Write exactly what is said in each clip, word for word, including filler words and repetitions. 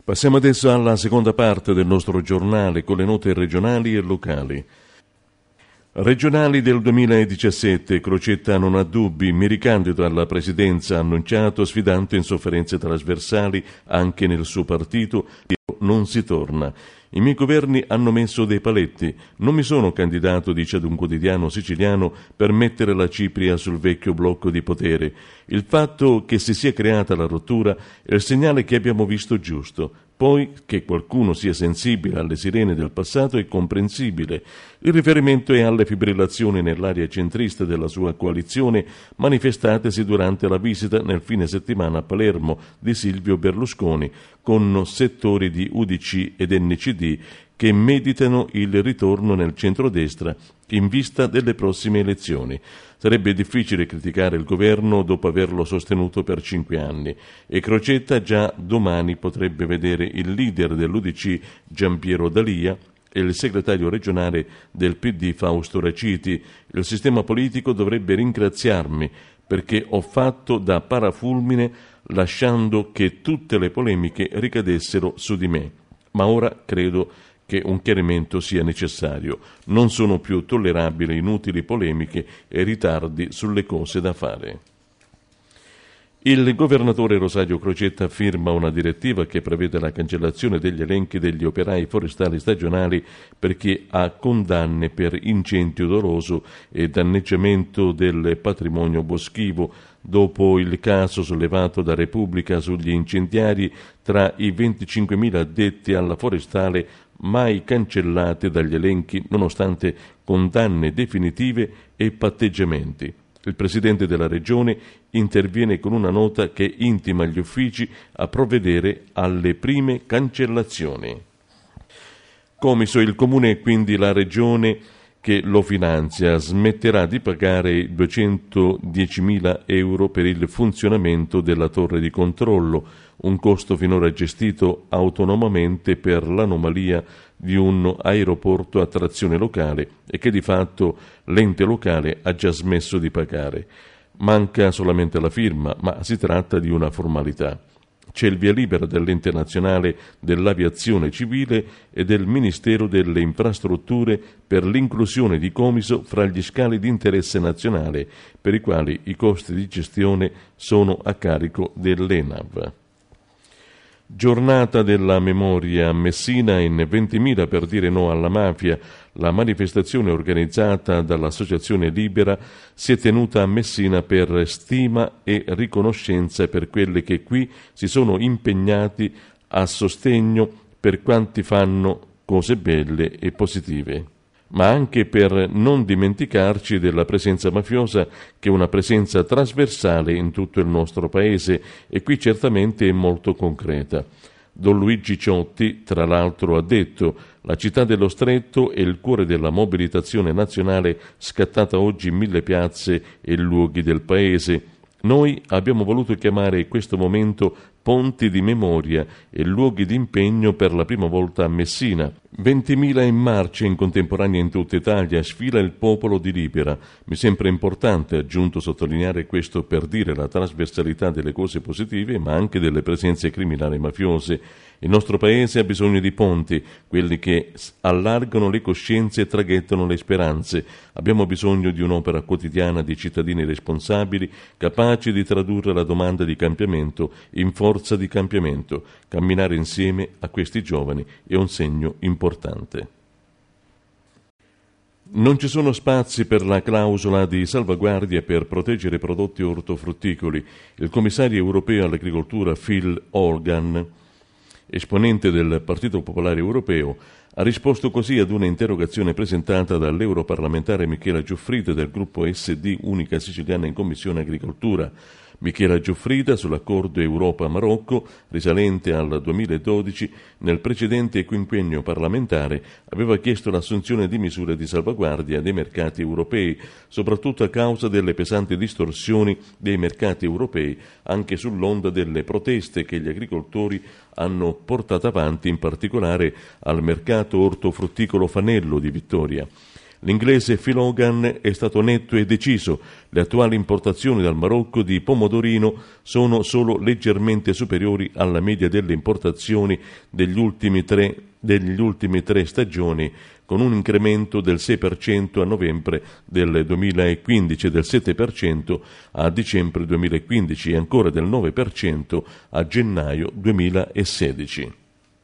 Passiamo adesso alla seconda parte del nostro giornale con le note regionali e locali. Regionali del duemiladiciassette, Crocetta non ha dubbi, mi ricandido alla presidenza, annunciato, sfidante in sofferenze trasversali anche nel suo partito, non si torna. I miei governi hanno messo dei paletti. Non mi sono candidato, dice ad un quotidiano siciliano, per mettere la cipria sul vecchio blocco di potere. Il fatto che si sia creata la rottura è il segnale che abbiamo visto giusto. Poi, che qualcuno sia sensibile alle sirene del passato è comprensibile. Il riferimento è alle fibrillazioni nell'area centrista della sua coalizione manifestatesi durante la visita nel fine settimana a Palermo di Silvio Berlusconi, con settori di U D C ed N C D che meditano il ritorno nel centrodestra in vista delle prossime elezioni. Sarebbe difficile criticare il governo dopo averlo sostenuto per cinque anni e Crocetta già domani potrebbe vedere il leader dell'U D C Giampiero D'Alia e il segretario regionale del P D Fausto Raciti. Il sistema politico dovrebbe ringraziarmi perché ho fatto da parafulmine lasciando che tutte le polemiche ricadessero su di me. Ma ora credo che un chiarimento sia necessario. Non sono più tollerabili inutili polemiche e ritardi sulle cose da fare. Il governatore Rosario Crocetta firma una direttiva che prevede la cancellazione degli elenchi degli operai forestali stagionali per chi ha condanne per incendio doloso e danneggiamento del patrimonio boschivo, dopo il caso sollevato da Repubblica sugli incendiari tra i venticinquemila addetti alla forestale mai cancellate dagli elenchi nonostante condanne definitive e patteggiamenti. Il Presidente della Regione interviene con una nota che intima gli uffici a provvedere alle prime cancellazioni. Comiso, il Comune e quindi la Regione che lo finanzia smetterà di pagare duecentodiecimila euro per il funzionamento della torre di controllo, un costo finora gestito autonomamente per l'anomalia di un aeroporto a trazione locale e che di fatto l'ente locale ha già smesso di pagare. Manca solamente la firma, ma si tratta di una formalità. C'è il via libera dell'Ente Nazionale dell'Aviazione Civile e del Ministero delle Infrastrutture per l'inclusione di Comiso fra gli scali di interesse nazionale, per i quali i costi di gestione sono a carico dell'ENAV. Giornata della memoria a Messina in ventimila per dire no alla mafia. La manifestazione organizzata dall'Associazione Libera si è tenuta a Messina per stima e riconoscenza per quelli che qui si sono impegnati a sostegno per quanti fanno cose belle e positive, ma anche per non dimenticarci della presenza mafiosa che è una presenza trasversale in tutto il nostro paese e qui certamente è molto concreta. Don Luigi Ciotti, tra l'altro, ha detto: la città dello Stretto è il cuore della mobilitazione nazionale scattata oggi in mille piazze e luoghi del paese. Noi abbiamo voluto chiamare questo momento ponti di memoria e luoghi di impegno per la prima volta a Messina. ventimila in marcia in contemporanea in tutta Italia, sfila il popolo di Libera. Mi sembra importante, aggiunto, sottolineare questo per dire la trasversalità delle cose positive, ma anche delle presenze criminali mafiose. Il nostro paese ha bisogno di ponti, quelli che allargano le coscienze e traghettano le speranze. Abbiamo bisogno di un'opera quotidiana di cittadini responsabili, capaci di tradurre la domanda di cambiamento in forza di cambiamento. Camminare insieme a questi giovani è un segno importante. Non ci sono spazi per la clausola di salvaguardia per proteggere i prodotti ortofrutticoli. Il commissario europeo all'agricoltura Phil Hogan, esponente del Partito Popolare Europeo, ha risposto così ad una interrogazione presentata dall'europarlamentare Michela Giuffrida del gruppo S D Unica Siciliana in Commissione Agricoltura. Michela Giuffrida sull'accordo Europa-Marocco risalente al duemiladodici, nel precedente quinquennio parlamentare, aveva chiesto l'assunzione di misure di salvaguardia dei mercati europei, soprattutto a causa delle pesanti distorsioni dei mercati europei, anche sull'onda delle proteste che gli agricoltori hanno portato avanti, in particolare al mercato ortofrutticolo Fanello di Vittoria. L'inglese Phil Hogan è stato netto e deciso: le attuali importazioni dal Marocco di pomodorino sono solo leggermente superiori alla media delle importazioni degli ultimi tre, degli ultimi tre stagioni, con un incremento del sei per cento a novembre del duemilaquindici e del sette per cento a dicembre duemilaquindici e ancora del nove per cento a gennaio duemilasedici.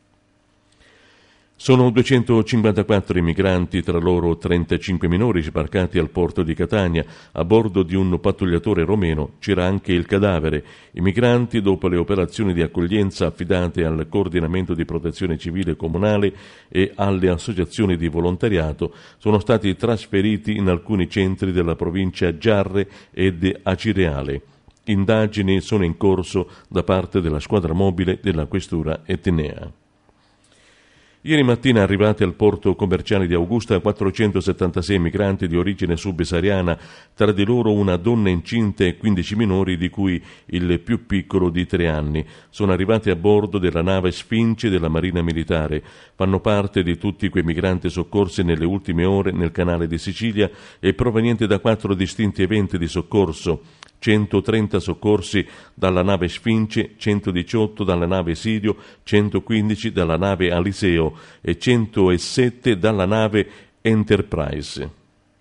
Sono duecentocinquantaquattro i migranti, tra loro trentacinque minori, sbarcati al porto di Catania. A bordo di un pattugliatore romeno c'era anche il cadavere. I migranti, dopo le operazioni di accoglienza affidate al coordinamento di protezione civile comunale e alle associazioni di volontariato, sono stati trasferiti in alcuni centri della provincia Giarre ed Acireale. Indagini sono in corso da parte della squadra mobile della questura etnea. Ieri mattina arrivati al porto commerciale di Augusta quattrocentosettantasei migranti di origine subsahariana, tra di loro una donna incinta e quindici minori, di cui il più piccolo di tre anni. Sono arrivati a bordo della nave Sfinge della Marina Militare. Fanno parte di tutti quei migranti soccorsi nelle ultime ore nel canale di Sicilia e provenienti da quattro distinti eventi di soccorso: centotrenta soccorsi dalla nave Sfinge, centodiciotto dalla nave Sirio, centoquindici dalla nave Aliseo e centosette dalla nave Enterprise.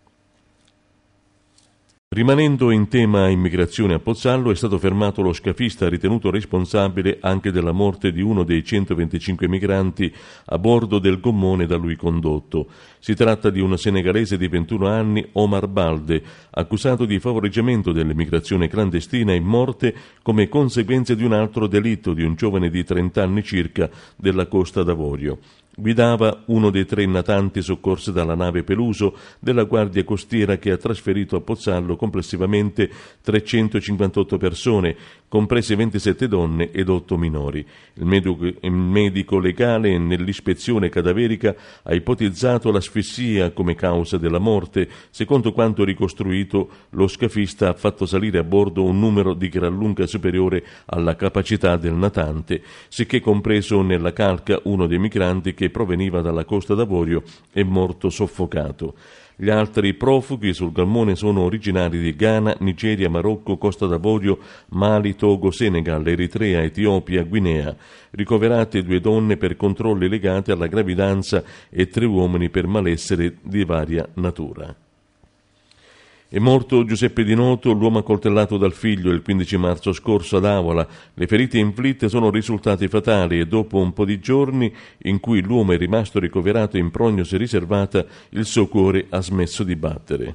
Rimanendo in tema immigrazione a Pozzallo, è stato fermato lo scafista ritenuto responsabile anche della morte di uno dei centoventicinque migranti a bordo del gommone da lui condotto. Si tratta di un senegalese di ventuno anni, Omar Balde, accusato di favoreggiamento dell'immigrazione clandestina e morte come conseguenza di un altro delitto di un giovane di trenta anni circa della Costa d'Avorio. Guidava uno dei tre natanti soccorsi dalla nave Peluso della Guardia Costiera, che ha trasferito a Pozzallo complessivamente trecentocinquantotto persone, comprese ventisette donne ed otto minori. Il medico, il medico legale nell'ispezione cadaverica ha ipotizzato l'asfissia come causa della morte. Secondo quanto ricostruito, lo scafista ha fatto salire a bordo un numero di gran lunga superiore alla capacità del natante, sicché compreso nella calca uno dei migranti che proveniva dalla Costa d'Avorio è morto soffocato. Gli altri profughi sul gommone sono originari di Ghana, Nigeria, Marocco, Costa d'Avorio, Mali, Togo, Senegal, Eritrea, Etiopia, Guinea. Ricoverate due donne per controlli legati alla gravidanza e tre uomini per malessere di varia natura. È morto Giuseppe Di Noto, l'uomo accoltellato dal figlio il quindici marzo scorso ad Avola. Le ferite inflitte sono risultate fatali e dopo un po' di giorni in cui l'uomo è rimasto ricoverato in prognosi riservata, il suo cuore ha smesso di battere.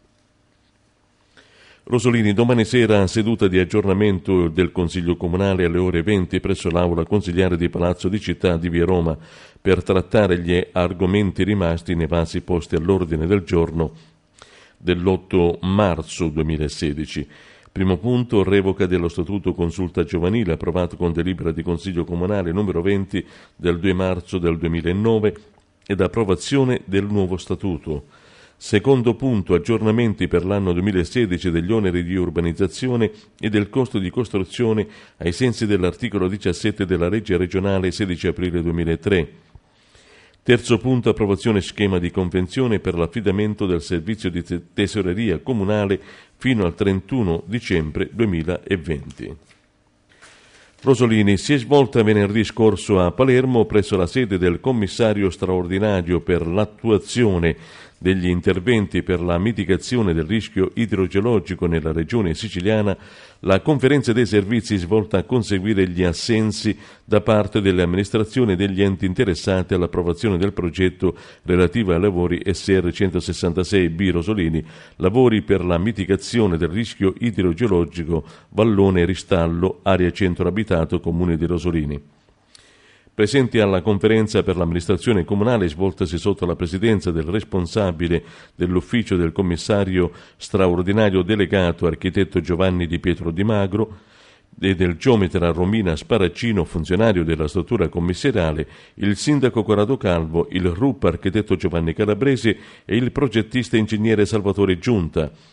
Rosolini, domani sera seduta di aggiornamento del Consiglio Comunale alle ore venti presso l'Aula Consiliare di Palazzo di Città di Via Roma per trattare gli argomenti rimasti nei vasi posti all'ordine del giorno dell'otto marzo duemilasedici. Primo punto, revoca dello Statuto Consulta Giovanile approvato con delibera di Consiglio Comunale numero venti del due marzo del duemilanove ed approvazione del nuovo Statuto. Secondo punto, aggiornamenti per l'anno duemilasedici degli oneri di urbanizzazione e del costo di costruzione ai sensi dell'articolo diciassette della legge regionale sedici aprile duemilatré. Terzo punto, approvazione schema di convenzione per l'affidamento del servizio di tesoreria comunale fino al trentuno dicembre duemilaventi. Rosolini, si è svolta venerdì scorso a Palermo presso la sede del commissario straordinario per l'attuazione degli interventi per la mitigazione del rischio idrogeologico nella regione siciliana la conferenza dei servizi svolta a conseguire gli assensi da parte delle amministrazioni e degli enti interessati all'approvazione del progetto relativo ai lavori S R centosessantasei B Rosolini, lavori per la mitigazione del rischio idrogeologico Vallone Ristallo, area centro abitato, comune di Rosolini. Presenti alla conferenza per l'amministrazione comunale svoltasi sotto la presidenza del responsabile dell'ufficio del commissario straordinario delegato architetto Giovanni Di Pietro Di Magro e del geometra Romina Sparaccino, funzionario della struttura commissariale, il sindaco Corrado Calvo, il R U P architetto Giovanni Calabresi e il progettista ingegnere Salvatore Giunta.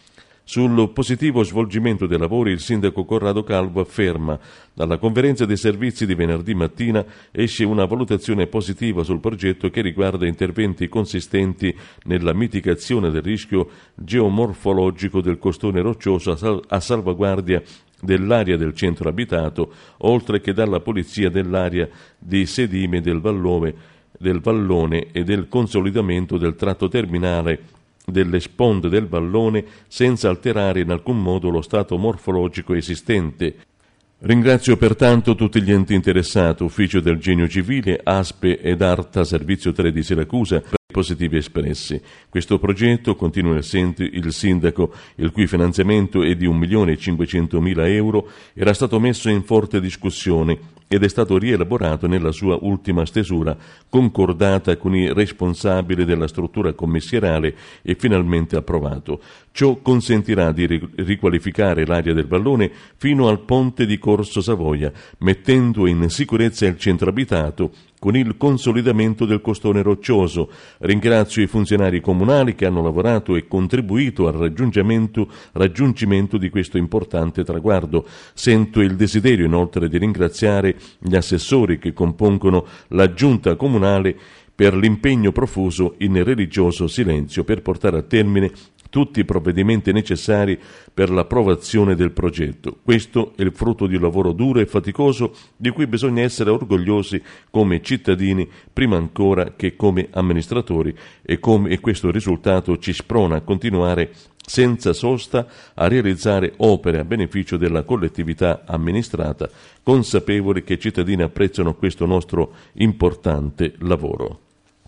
Sul positivo svolgimento dei lavori il sindaco Corrado Calvo afferma: dalla conferenza dei servizi di venerdì mattina esce una valutazione positiva sul progetto che riguarda interventi consistenti nella mitigazione del rischio geomorfologico del costone roccioso a, sal- a salvaguardia dell'area del centro abitato, oltre che dalla pulizia dell'area di sedime del vallone, del vallone e del consolidamento del tratto terminale delle sponde del vallone senza alterare in alcun modo lo stato morfologico esistente. Ringrazio pertanto tutti gli enti interessati, Ufficio del Genio Civile, ASPE ed ARTA Servizio tre di Siracusa, per i positivi espressi. Questo progetto, continua il sindaco, il cui finanziamento è di un milione e cinquecentomila euro, era stato messo in forte discussione ed è stato rielaborato nella sua ultima stesura, concordata con i responsabili della struttura commissariale e finalmente approvato. Ciò consentirà di riqualificare l'area del vallone fino al ponte di Corso Savoia, mettendo in sicurezza il centro abitato con il consolidamento del costone roccioso. Ringrazio i funzionari comunali che hanno lavorato e contribuito al raggiungimento, raggiungimento di questo importante traguardo. Sento il desiderio inoltre di ringraziare gli assessori che compongono la giunta comunale per l'impegno profuso in religioso silenzio per portare a termine tutti i provvedimenti necessari per l'approvazione del progetto. Questo è il frutto di un lavoro duro e faticoso di cui bisogna essere orgogliosi come cittadini, prima ancora che come amministratori, e, come, e questo risultato ci sprona a continuare senza sosta a realizzare opere a beneficio della collettività amministrata, consapevoli che i cittadini apprezzano questo nostro importante lavoro.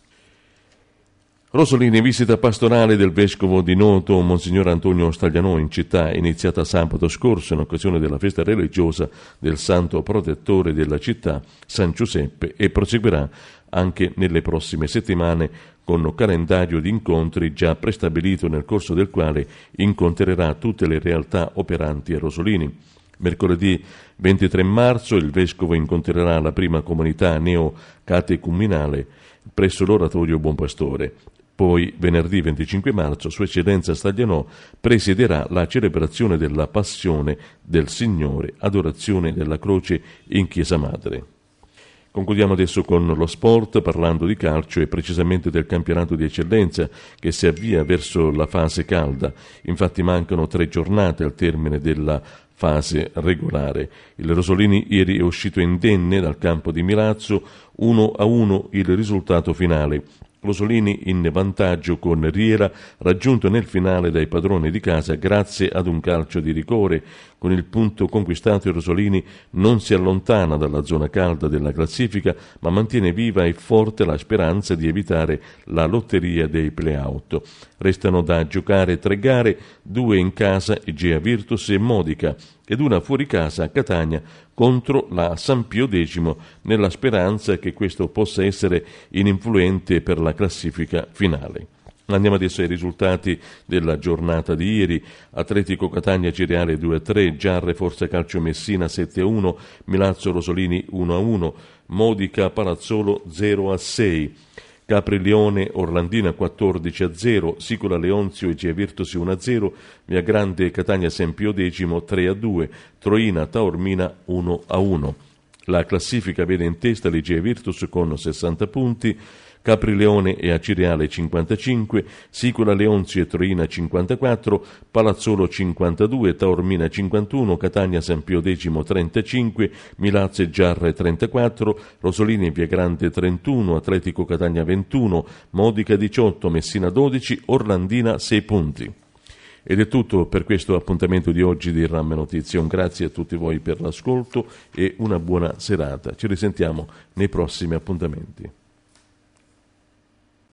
Rosolini, visita pastorale del vescovo di Noto, Monsignor Antonio Staglianò, in città, iniziata sabato scorso in occasione della festa religiosa del santo protettore della città, San Giuseppe, e proseguirà anche nelle prossime settimane con un calendario di incontri già prestabilito, nel corso del quale incontrerà tutte le realtà operanti a Rosolini. Mercoledì ventitré marzo il vescovo incontrerà la prima comunità neocatecumenale presso l'oratorio Buon Pastore. Poi, venerdì venticinque marzo, Sua Eccellenza Staglianò presiederà la celebrazione della Passione del Signore, adorazione della Croce in Chiesa Madre. Concludiamo adesso con lo sport, parlando di calcio e precisamente del campionato di eccellenza che si avvia verso la fase calda. Infatti mancano tre giornate al termine della fase regolare. Il Rosolini ieri è uscito indenne dal campo di Milazzo, uno a uno il risultato finale. Rosolini in vantaggio con Riera, raggiunto nel finale dai padroni di casa grazie ad un calcio di rigore. Con il punto conquistato il Rosolini non si allontana dalla zona calda della classifica, ma mantiene viva e forte la speranza di evitare la lotteria dei play-out. Restano da giocare tre gare, due in casa, Egea Virtus e Modica, ed una fuori casa a Catania contro la San Pio X, nella speranza che questo possa essere ininfluente per la classifica finale. Andiamo adesso ai risultati della giornata di ieri. Atletico Catania Cireale due a tre, Giarre Forza Calcio Messina sette a uno, Milazzo Rosolini uno a uno, Modica Palazzolo zero a sei. Caprileone Orlandina quattordici a zero, Sicola Leonzio e Egea Virtus uno a zero, Via Grande Catania San Pio X tre a due, Troina Taormina uno a uno. La classifica vede in testa l'Egea Virtus con sessanta punti, Caprileone e Acireale cinquantacinque, Sicola Leonzio e Troina cinquantaquattro, Palazzolo cinquantadue, Taormina cinquantuno, Catania San Pio X trentacinque, Milazzo e Giarre trentaquattro, Rosolini e Via Grande trentuno, Atletico Catania ventuno, Modica diciotto, Messina dodici, Orlandina sei punti. Ed è tutto per questo appuntamento di oggi di RAM Notizie. Un grazie a tutti voi per l'ascolto e una buona serata. Ci risentiamo nei prossimi appuntamenti.